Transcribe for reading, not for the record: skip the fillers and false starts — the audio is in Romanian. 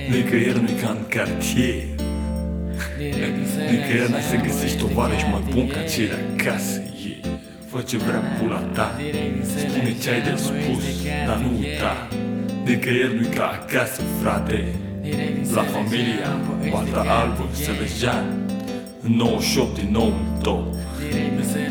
Nicăieri nu-i ca în cartier. Nicăieri n-ai să găsești tovarăși mai bun ca cei de acasă. Fă ce vrea pula ta, spune ce ai de spus, dar nu uita. Nicăieri nu-i ca acasă, frate. La familia, Poarta Albă, Sălăjean, 98 din nou în top.